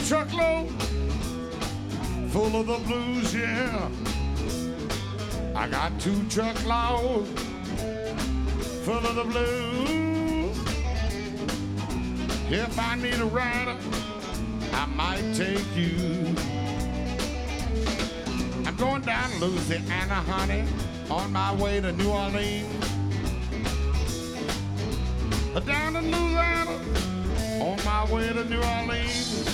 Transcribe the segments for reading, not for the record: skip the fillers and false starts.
truckload full of the blues, yeah. I got 2 truckloads full of the blues. If I need a rider, I might take you. I'm going down to Louisiana, honey, on my way to New Orleans. Down to Louisiana, on my way to New Orleans.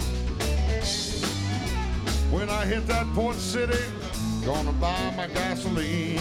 When I hit that port city, gonna buy my gasoline.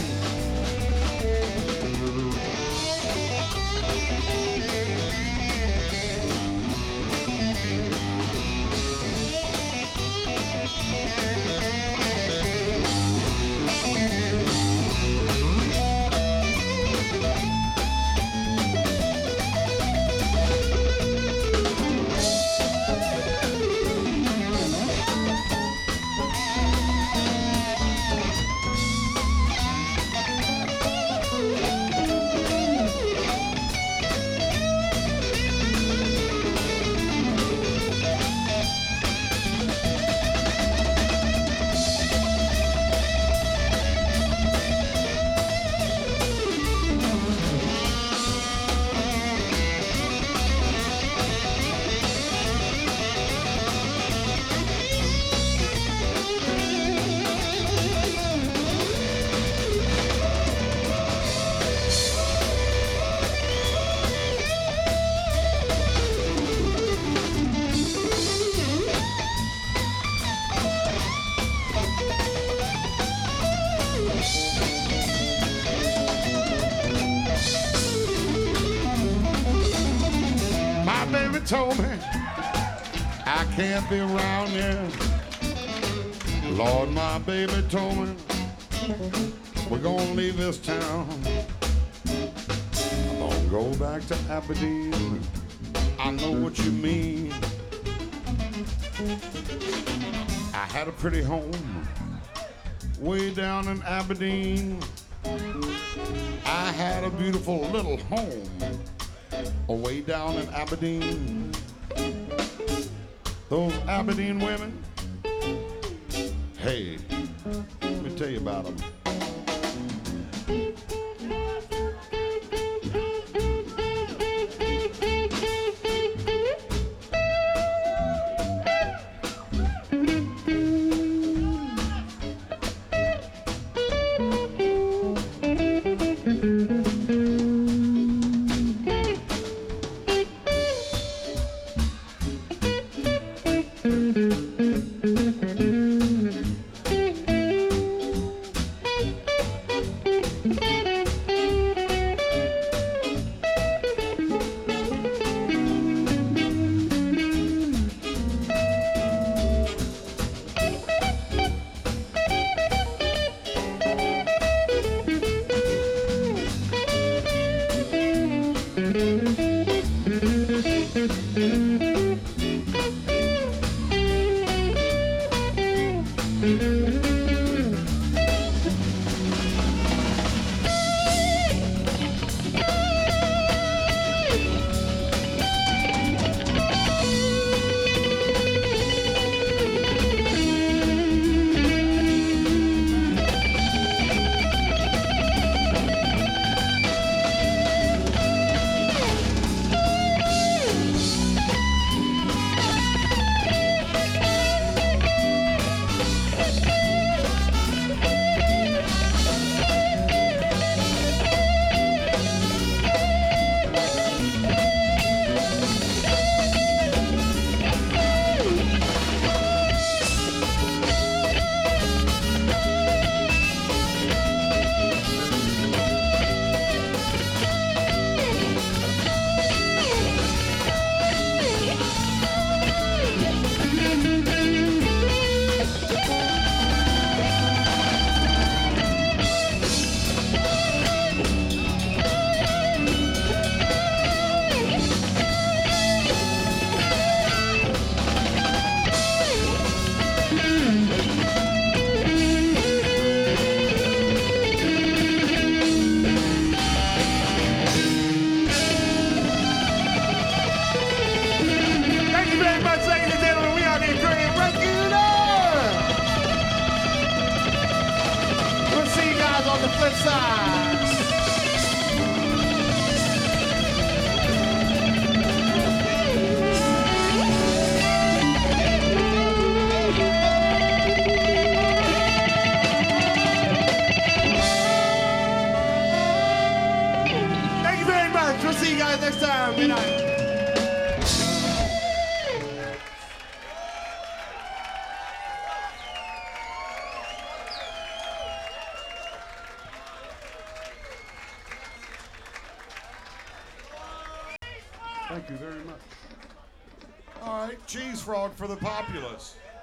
Told me I can't be around here. Lord, my baby told me we're gonna leave this town. I'm gonna go back to Aberdeen. I know what you mean. I had a pretty home way down in Aberdeen. I had a beautiful little home way down in Aberdeen. Those Aberdeen women, hey, let me tell you about them. see you guys next time. Good night. Thank you very much. All right, cheese frog for the populace.